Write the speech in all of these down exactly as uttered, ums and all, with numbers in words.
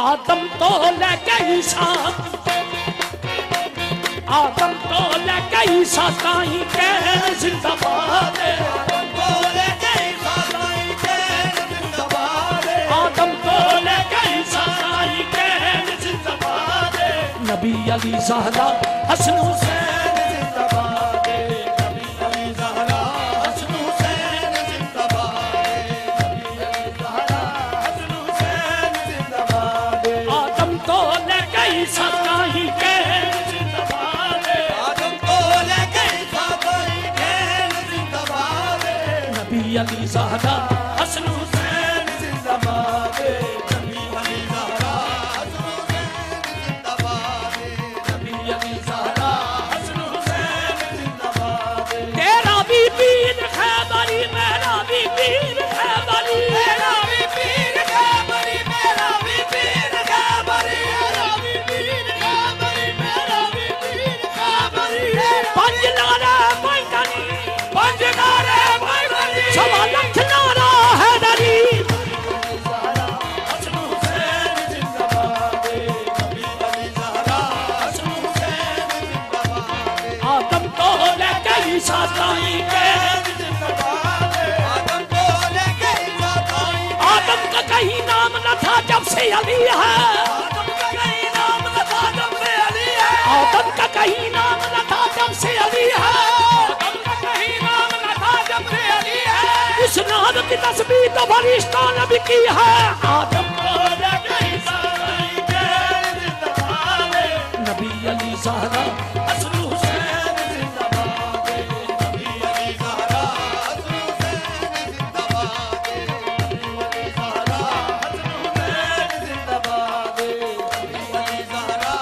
आदम तो लेके ईसा, आदम तो लेके ईसा ताई कहन जिंदाबाद, आदम तो लेके ईसा ताई कहन जिंदाबाद, आदम तो लेके ईसा ताई कहन जिंदाबाद, नबी अली ज़हरा हसन हुसैन जिंदाबाद, नबी अली ज़हरा हसन हुसैन जिंदाबाद, नबी अली ज़हरा हसन हुसैन जिंदाबाद, आदम तो लेके ईसा ताई कहन जिंदाबाद, आदम तो लेके ईसा ताई कहन जिंदाबाद, नबी अली ज़हरा हसन हुसैन जिंदाबाद, नबी अली ज़हरा हसन हुसैन जिंदाबाद, नबी अली ज़हरा हसन हुसैन जिंदाबाद, तेरा भी पीर खैबरी मेरा भी पीर खैबरी, मेरा भी पीर खैबरी मेरा भी पीर खैबरी, मेरा भी पीर खैबरी मेरा भी पीर खैबरी, पंज नारे पैगनी पंज नारे पैगनी सवा लख नारा हैदरी, हसन हुसैन जिंदाबाद, नबी अली ज़हरा हसन हुसैन जिंदाबाद, आदम तो लेके ईसा ताई कहन जिंदाबाद, आदम तो लेके ईसा ताई, आदम का कहीं नाम न था जब से अली है, आदम का कहीं नाम न था जब से अली है, आदम का कहीं नाम न था जब से अली है, आदम का कहीं नाम न था जब से अली है, इस नाम की तस्बीह तो फरिश्ता ने भी की है, आदम को लेके ईसा ताई कहन जिंदाबाद, नबी अली ज़हरा हसन हुसैन जिंदाबाद, नबी अली ज़हरा हसन हुसैन जिंदाबाद, नबी अली ज़हरा हसन हुसैन जिंदाबाद, नबी अली ज़हरा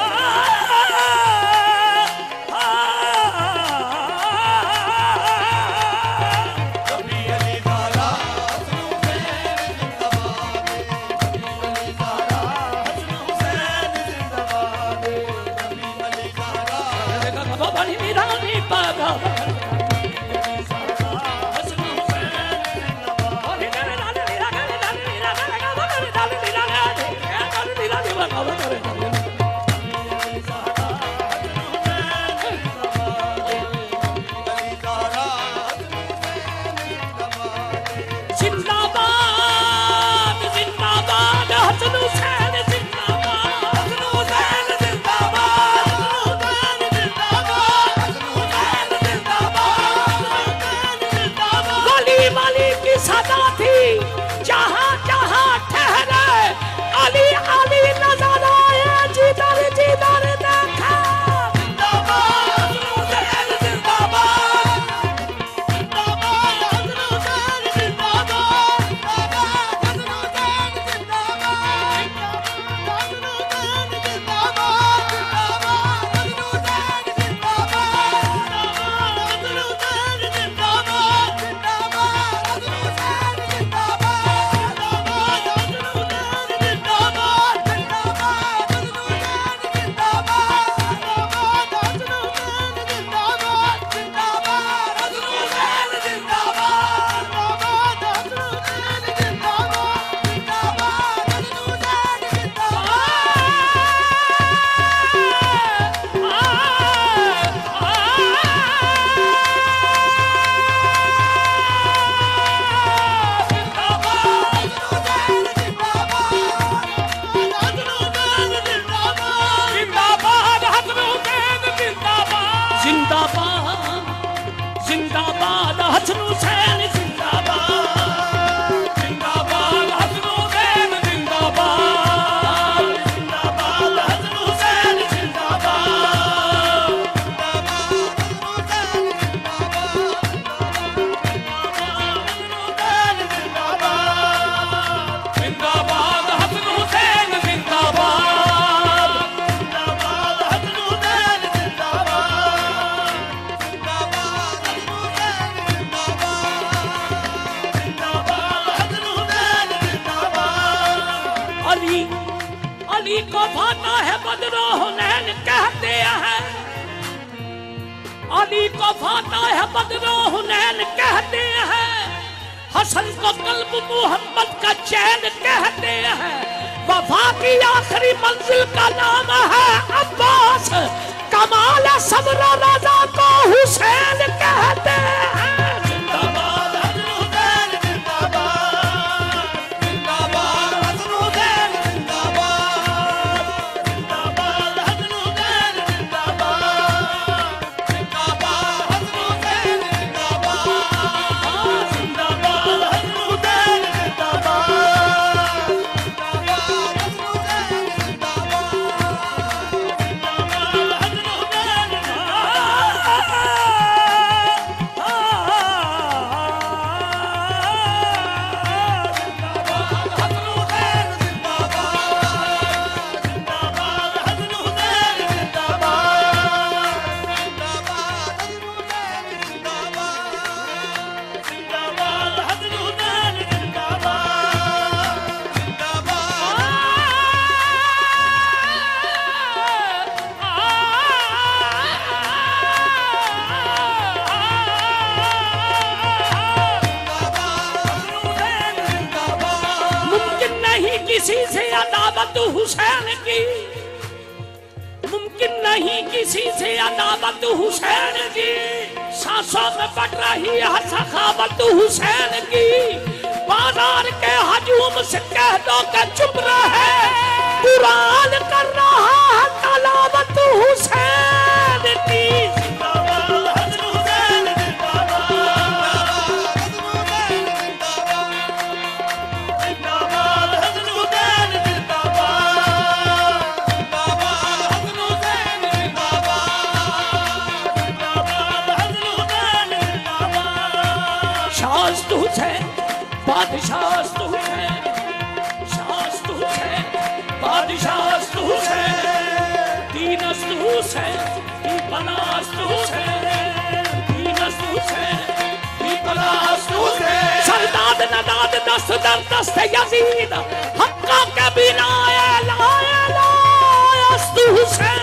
नबी अली ज़हरा हसन हुसैन जिंदाबाद, नबी अली ज़हरा हसन हुसैन जिंदाबाद, नबी अली ज़हरा बाबा बनी रानी पागा, नबी अली ज़हरा हसन हुसैन जिंदाबाद, बोली तेरे लाले लीला करे लाले लीला करे बाबा करे लाले लीला करे करे लीला लीला बाबा करे, नबी अली ज़हरा हसन हुसैन जिंदाबाद, नबी अली ज़हरा हसन हुसैन जिंदाबाद, जिंदाबाद जिंदाबाद हसन हुसैन जिंदाबाद, हसन हुसैन जिंदाबाद, हसन हुसैन जिंदाबाद, हसन हुसैन जिंदाबाद, हसन हुसैन जिंदाबाद, वली वली की सदा थी जहाँ जहाँ ठहरे, अली अली नजर आए जिधर जिधर देखा, जिंदाबाद हसन हुसैन जिंदाबाद, जिंदाबाद हसन हुसैन जिंदाबाद, जिंदाबाद हसन हुसैन जिंदाबाद, हसन हुसैन जिंदाबाद, जिंदाबाद हसन हुसैन जिंदाबाद, जिंदाबाद हसन हुसैन जिंदाबाद, जिंदाबाद हसन हुसैन जिंदाबाद, जिंदाबाद हसन हुसैन जिंदाबाद, जिंदाबाद हसन हुसैन जिंदाबाद, जिंदाबाद हसन हुसैन जिंदाबाद, जिंदाबाद हसन हुसैन जिंदाबाद, जिंदाबाद हसन हुसैन जिंदाबाद, जिंदाबाद हसन हुसैन जिंदाबाद हसन हुसैन जिंदाबाद, जिंदाबाद हसन हुसैन जिंदाबाद, जिंदाबाद हसन हुसैन जिंदाबाद, जिंदाबाद हसन हुसैन जिंदाबाद, जिंदाबाद हसन हुसैन जिंदाबाद, जिंदाबाद हसन हुसैन जिंदाबाद, जिंदाबाद हसन हुसैन अली अली को फाता है बदरो हुनैन कहते हैं, अली को फाता है बदरो हुनैन कहते हैं, हसन को कल्ब मोहम्मद का चैन कहते हैं, वफा की आखिरी मंजिल का नाम है अब्बास, कमाल सब्र रज़ा को हुसैन कहते हैं। जिंदाबाद हसन हुसैन जिंदाबाद, जिंदाबाद हसन हुसैन जिंदाबाद, जिंदाबाद हसन हुसैन जिंदाबाद, जिंदाबाद हसन हुसैन जिंदाबाद, जिंदाबाद हसन हुसैन जिंदाबाद, जिंदाबाद हसन हुसैन किसी से अदावत हुसैन की, मुमकिन नहीं किसी से अदावत हुसैन की, सांसों में बढ़ रही है सखावत हुसैन की, बाजार के हजूम से कह दो कि चुप रहे, कुरान कर रहा है तलावत हुसैन की। शास्त हुसैन बादशाह हुसैन, शास्त हुसैन बादशाह हुसैन, दीनस्त हुसैन दीपनास्त हुसैन, दीनस्त हुसैन दीपनास्त हुसैन, सरदाद नदाद दस्त दर दस्त यजीद, हक्का के बिना लाया लायस्त हुसैन।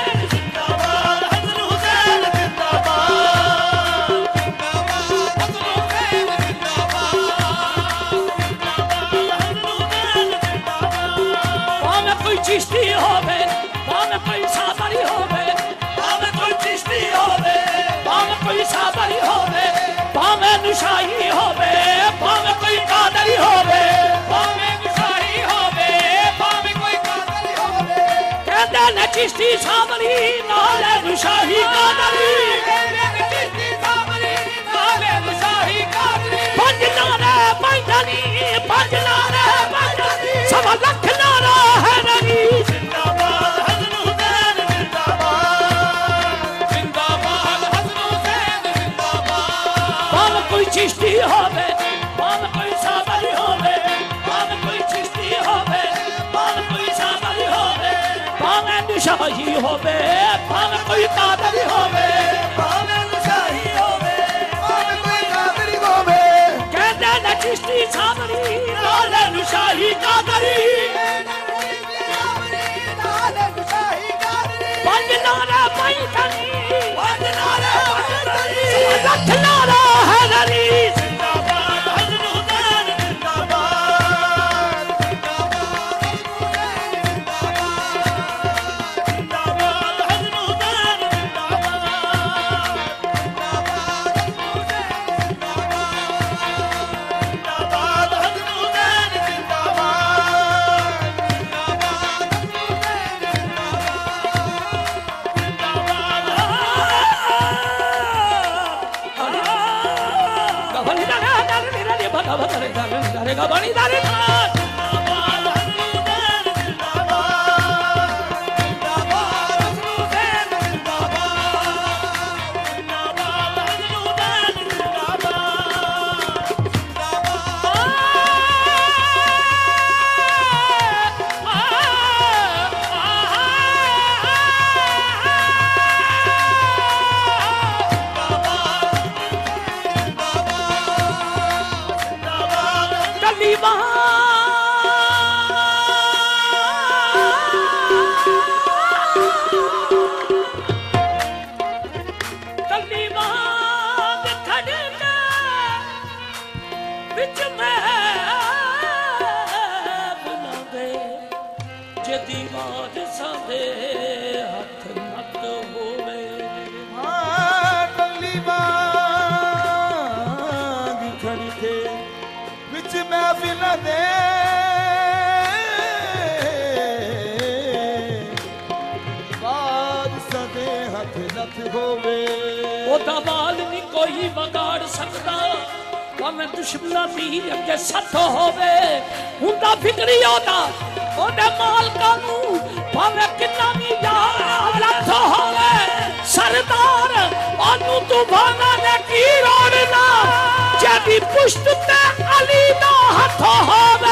चिश्ती होवे बामे कोई साबरी होवे, बामे कोई चिश्ती होवे बामे कोई साबरी होवे, बामे निशाई होवे बामे कोई कादरी होवे, बामे निशाई होवे बामे कोई कादरी होवे, कहते न चिश्ती साबरी नाले निशाई कादरी, चिश्ती साबरी नाले निशाई कादरी, पंज नारे पैदली पंज नारे पैदली सवा लख नारा है नहीं। जिंदाबाद हसन हुसैन जिंदाबाद, जिंदाबाद हसन हुसैन जिंदाबाद, बामे कोई चिश्ती होवे बामे कोई साबरी होवे, बामे कोई चिश्ती होवे बामे कोई साबरी होवे, बामे निशाई होवे बामे कोई कादरी होवे, बामे निशाई होवे बामे कोई कादरी होवे, कहते न चिश्ती साबरी नाले निशाई कादरी, पंज नारा पैदली पंज नारा पैदली लख नारा हैदरी। जिंदाबाद हसन हुसैन जिंदाबाद, जिंदाबाद हसन हुसैन जिंदाबाद, जिंदाबाद हसन हुसैन जिंदाबाद। जे दीवार सादे हाथ नत होवे हाँ कली बाग खड़ी थे विच महफिल दे दीवार सादे हाथ नत होवे ओदा बाल नहीं कोई बगाड़ सकता भावें दुश्मना दी अगे सत होवे हुंदा फिक्री ओदा ओदे मालका नू भावें किन्ना भी यार लथ होवे सरदार ओनू तूफाना ने की रोड़ना जेदी पुश्त ते अली दा हथ होवे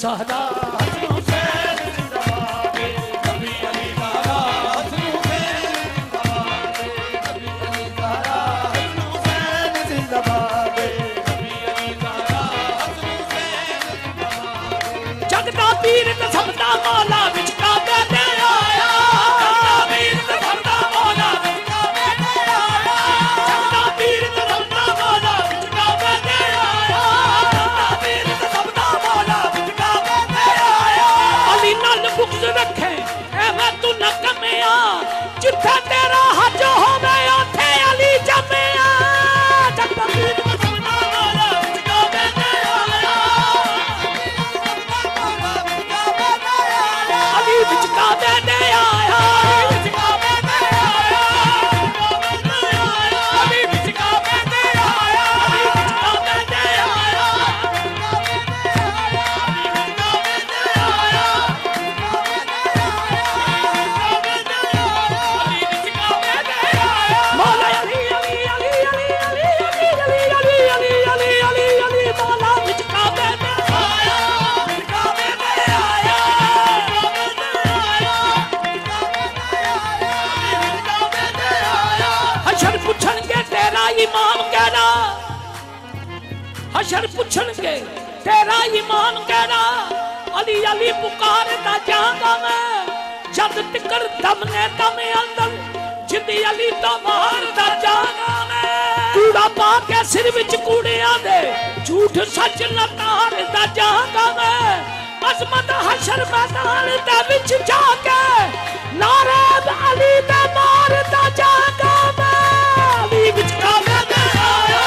ज़हरा हसन हुसैन जिंदाबाद नबी अली ज़हरा हसन हुसैन जिंदाबाद नबी अली ज़हरा हसन हुसैन जिंदाबाद नबी अली ज़हरा हसन हुसैन जिंदाबाद जगदा पीर ते सबदा मौला विच काबे दे आया जगदा पीर ते सबदा मौला विच काबे दे आया जगदा पीर ते सबदा मौला विच काबे दे आया जगदा पीर ते सबदा मौला विच काबे दे आया अली नाल बुग़्ज़ रखे एवें तू न कमिया जिथे तेरा हज होवे उथे अली जमिया जगदा पीर ते सबदा मौला विच काबे दे आया अली विच काबे दे आया विच काबे दे आया अली विच काबे दे आया अली विच काबे दे आया अली विच काबे दे आया मौला अली अली अली अली अली अली अली अली अली अली अली मौला विच काबे दे आया विच काबे दे आया हशर पुछणगे तेरा ईमान कहना हशर पुछणगे तेरा ईमान कहना अली अली पुकारदा जांगा मैं जद तिकर दम ने दम अंदर जिंदी अली तो मारदा जांगा मैं कूड़ा पा के सिर विच कूड़ियां दे झूठ सच लतारदा जांगा मैं अजमत हशर मैदान दे विच जाके नारे अली दे मारदा जांगा मैं अली विच काबे दे आया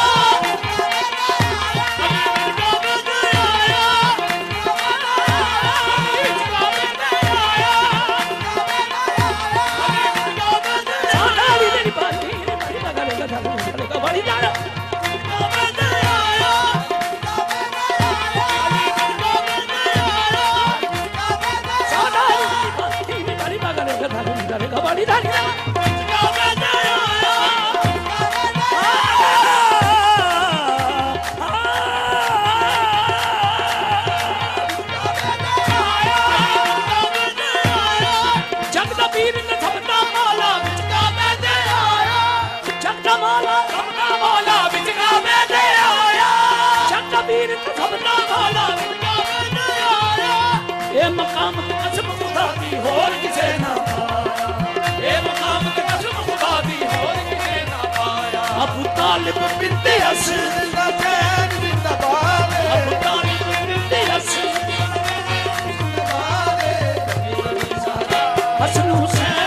मकाम कसम खुदा दी होर किसे ना पाया ए मकाम कसम खुदा दी होर किसे ना पाया अबू तालिब बिनते हसन दा चैन जिंदाबाद अबू तालिब बिनते हसन जिंदाबाद हसन हुसैन